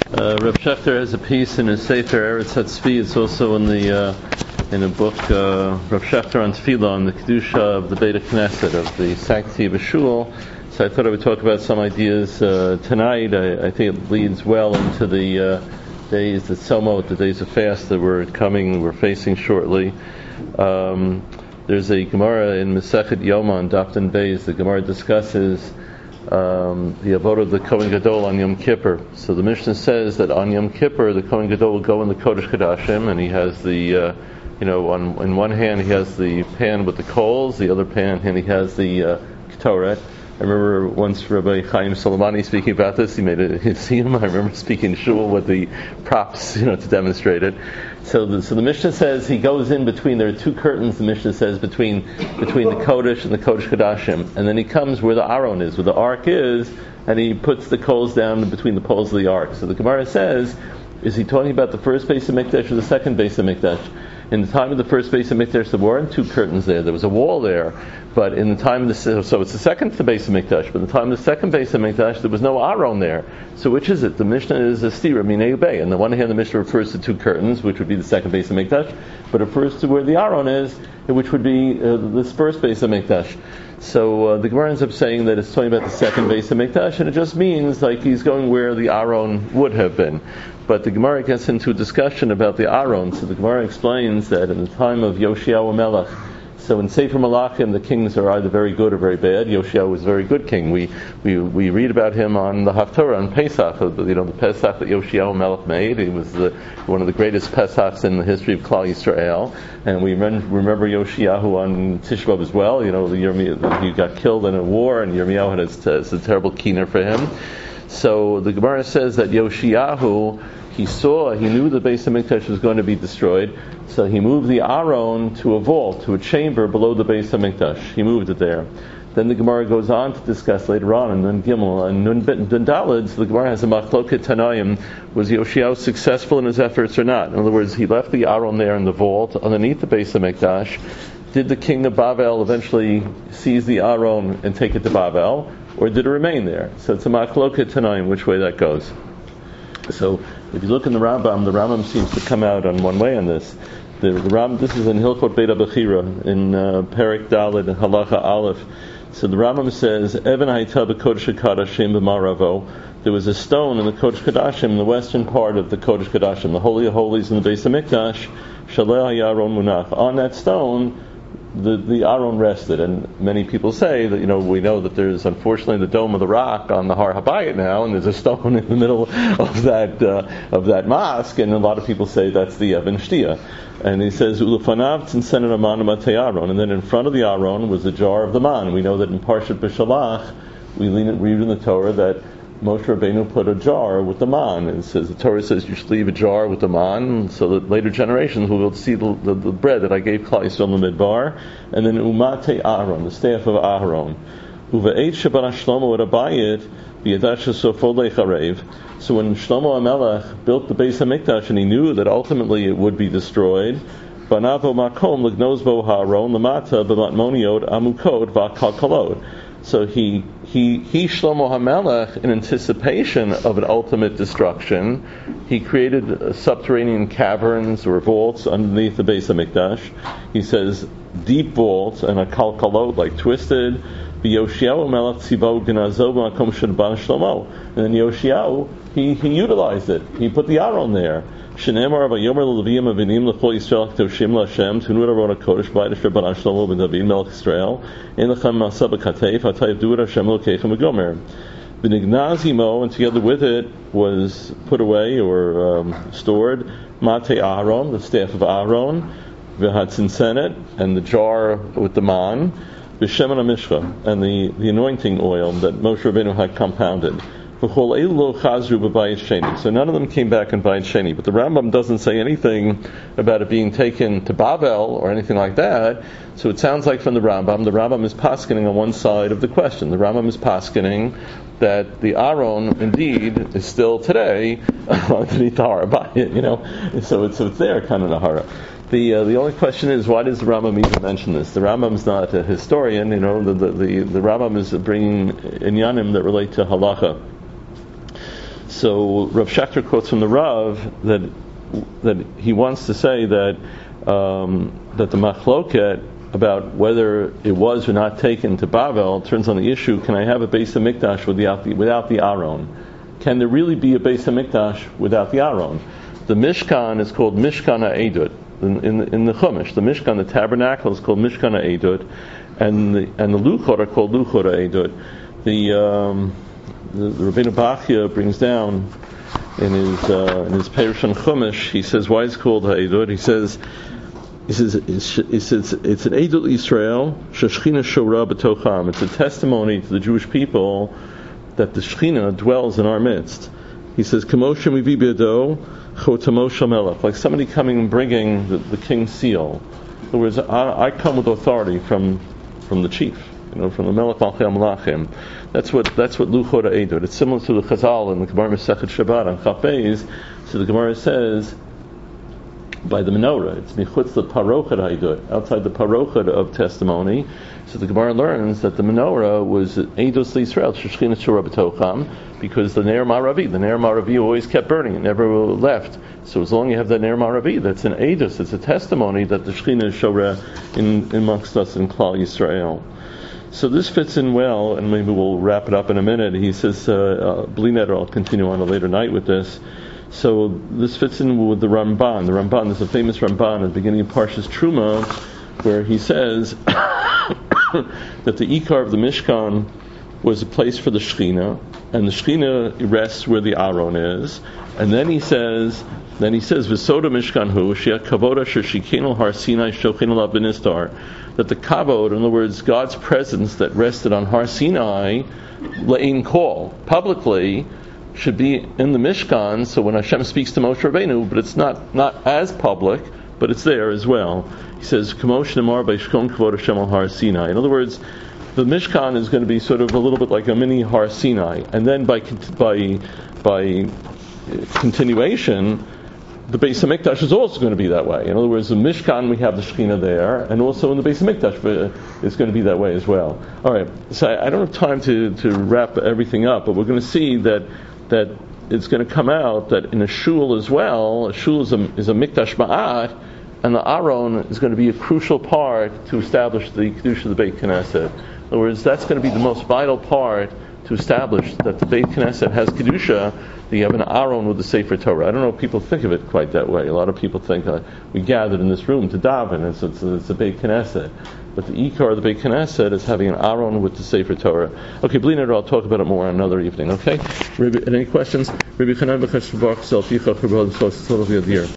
Reb Shechter has a piece in his Sefer Eretz HaTzvi. It's also in a book, Reb Shechter on Tefillah, on the Kedusha of the Beit Knesset, of the sanctity of a shul. So I thought I would talk about some ideas tonight. I think it leads well into the days, the Tzomot, the days of fast that we're facing shortly. There's a Gemara in Masechet Yoma, Daf and Beis. The Gemara discusses the avodah of the Kohen Gadol on Yom Kippur. So the Mishnah says that on Yom Kippur, the Kohen Gadol will go in the Kodesh Kodashim, and he has the, in one hand he has the pan with the coals, the other pan, and he has the Ketoret. I remember once Rabbi Chaim Soleimani speaking about this. He made a siyum. I remember speaking shul with the props, to demonstrate it. So the Mishnah says he goes in between. There are two curtains. The Mishnah says between the Kodesh and the Kodesh Kodashim, and then he comes where the Aron is, where the Ark is, and he puts the coals down between the poles of the Ark. So the Gemara says, is he talking about the first base of Mikdash or the second base of Mikdash? In the time of the first base of Mikdash, there weren't two curtains there. There was a wall there. But in the time of so it's the second base of Mikdash. But in the time of the second base of Mikdash, there was no Aron there. So which is it? The Mishnah is a stira, minei bay. On the one hand, the Mishnah refers to two curtains, which would be the second base of Mikdash, but it refers to where the Aron is, which would be this first base of Mikdash. So the Gemara ends up saying that it's talking about the second base of Mikdash, and it just means like he's going where the Aron would have been. But the Gemara gets into a discussion about the Aron. So the Gemara explains that in the time of Yoshiyahu Melech, so in Sefer Malachim, the kings are either very good or very bad. Yoshiyahu was a very good king. We read about him on the Haftorah on Pesach. The Pesach that Yoshiyahu Melech made. He was one of the greatest Pesachs in the history of Klal Yisrael. And we remember Yoshiyahu on Tisha B'Av as well. He got killed in a war, and Yirmiyahu had a terrible keener for him. So the Gemara says that Yoshiyahu, he knew the Beis HaMikdash was going to be destroyed, so he moved the Aron to a vault, to a chamber below the Beis HaMikdash. He moved it there. Then the Gemara goes on to discuss later on in Nun Gimel and Nun Daled. The Gemara has a machloket Tanaim. Was Yoshiyahu successful in his efforts or not? In other words, he left the Aron there in the vault underneath the Beis HaMikdash. Did the king of Bavel eventually seize the Aron and take it to Bavel, or did it remain there? So it's a machloket Tanaim which way that goes. So if you look in the Rambam seems to come out on one way on this. This is in Hilchot Beit HaBechira, in Perek Daled, Halacha Aleph. So the Rambam says, Even hayta b'kodesh HaKodashim b'maravo. There was a stone in the Kodesh Kodashim, in the western part of the Kodesh Kodashim, the Holy of Holies in the Beis HaMikdash, Shaleh HaYaron Munach. On that stone, the Aron rested, and many people say that we know that there's unfortunately the Dome of the Rock on the Har Habayit now, and there's a stone in the middle of that mosque, and a lot of people say that's the Even Shtia. And he says Ulufanav Tzinen Aman Matei Aron, and then in front of the Aron was the jar of the man. We know that in Parshat B'Shalach we read in the Torah that Moshe Rabbeinu put a jar with the man. It says the Torah says you should leave a jar with the man, so that later generations will see the bread that I gave Klal Yisrael in the Midbar, and then Umate Aaron, the staff of Aaron. Uva'et Shabbat Shlomo at Abayit b'yadash sofo lecharev. So when Shlomo HaMelech built the Beis HaMikdash, and he knew that ultimately it would be destroyed, Banavo Makom l'gnozbo Haaron l'mata b'matmoniot amukot v'kalkalot. So he Shlomo HaMelech, in anticipation of an ultimate destruction, he created subterranean caverns or vaults underneath the Beis HaMikdash. He says deep vaults and a kalkalot, like twisted. Yoshiyahu Melech tzivo g'nazo b'makom sheban Shlomo. And then Yoshiyahu, he utilized it. He put the Aron there. Shenemar v'yomer l'leviyim avinim l'chol Yisrael k'toshim l'Hashem tunu Aron HaKodesh b'ayit Rabban Shlomo ben David Melech Yisrael ein lechem ma'aseh b'kateif hatayiv du'er Hashem l'keichem v'gomer v'nignaz imo, and together with it was put away or stored Matei Aaron, the staff of Aaron, v'hatzinsenet, and the jar with the man, v'shemen HaMishcha, and the anointing oil that Moshe Rabbeinu had compounded. So none of them came back in Bayit Sheni. But the Rambam doesn't say anything about it being taken to Bavel or anything like that. So it sounds like from the Rambam is paskening on one side of the question. The Rambam is paskening that the Aron indeed is still today underneath the Har Habayit, So it's there, kind of the Hara. The only question is, why does the Rambam even mention this? The Rambam's not a historian, The Rambam is bringing inyanim that relate to halacha. So Rav Schachter quotes from the Rav that he wants to say that the machloket about whether it was or not taken to Bavel turns on the issue: can I have a Beis Hamikdash without the Aron? Can there really be a Beis Hamikdash without the Aron? The Mishkan is called Mishkan HaEdut in the Chumash. The Mishkan, the tabernacle, is called Mishkan HaEdut, and the Luchot are called Luchot HaEdut. The Rabbeinu Bachya brings down in his Perush on Chumash. He says, why is it called HaEdut? He says it's an Edut Yisrael Sheshchina Shora B'tocham. It's a testimony to the Jewish people that the Shechina dwells in our midst. He says, Kamosha mivi b'yado chotamo shel melech, like somebody coming and bringing the king's seal. In other words, I come with authority from the chief, from the Melech Malchei HaMelachim. That's what Luchot HaEdut. It's similar to the Chazal in the Gemara Masechet Shabbat on Chaf Beis. So the Gemara says, by the menorah, it's michutz the parochet HaEdut, outside the parochet of testimony. So the Gemara learns that the menorah was Eidos L'Yisrael, Sheshchina Shora B'tocham, because the Ner Maravi always kept burning, it never left. So as long as you have the Ner Maravi, that's an Eidos, it's a testimony that the Shechina is Shora in amongst us in Klal Yisrael. So this fits in well, and maybe we'll wrap it up in a minute. He says, Bli Neder, I'll continue on a later night with this. So this fits in with the Ramban. The Ramban, there's a famous Ramban at the beginning of Parshas Truma, where he says that the Ikar of the Mishkan was a place for the Shechina, and the Shechina rests where the Aron is. And then he says, V'soda Mishkan Hu, Shia Kavod Asher Shikenu Har Sinai Shochenu Lav B'Nistar, that the Kavod, in other words, God's presence that rested on Har Sinai, Le'in Kol, publicly, should be in the Mishkan. So when Hashem speaks to Moshe Rabbeinu, but it's not as public, but it's there as well. He says, Kamosh Nemar B'Shkon Kavod Hashem Al Har Sinai. In other words, the Mishkan is going to be sort of a little bit like a mini Har Sinai, and then by continuation, the Beis Hamikdash is also going to be that way. In other words, the Mishkan, we have the Shekhinah there, and also in the Beis Hamikdash it's going to be that way as well. All right, so I don't have time to wrap everything up, but we're going to see that it's going to come out that in a shul as well, a shul is a Mikdash Ma'at, and the Aron is going to be a crucial part to establish the Kedusha of the Beit Knesset. In other words, that's going to be the most vital part to establish that the Beit Knesset has Kedusha, that you have an Aron with the Sefer Torah. I don't know if people think of it quite that way. A lot of people think we gathered in this room to daven, it's a Beit Knesset. But the Ikar of the Beit Knesset is having an Aron with the Sefer Torah. Okay, Bli Neder, I'll talk about it more on another evening, okay? Any questions?